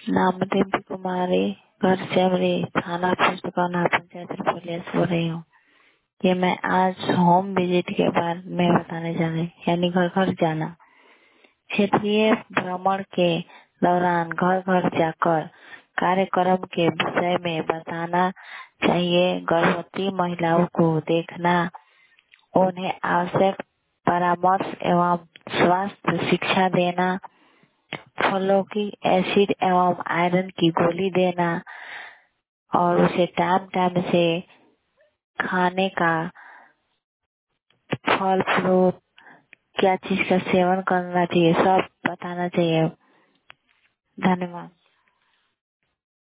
नामदेव कुमारी, घर से अमरी, थाना पुस्तकाना, पंचायत रुपये बोल रही हूँ। ये मैं आज होम विजिट के बारे में बताने जा रही, यानी घर घर जाना। क्षेत्रीय भ्रमण के दौरान घर घर जाकर कार्यक्रम के विषय में बताना चाहिए। गर्भवती महिलाओं को देखना, उन्हें आवश्यक परामर्श एवं स्वास्थ्य शिक्षा देना, फलों की एसिड एवं आयरन की गोली देना और उसे टाइम टाइम से खाने का, फल फ्रूट, क्या चीज का सेवन करना चाहिए, सब बताना चाहिए। धन्यवाद।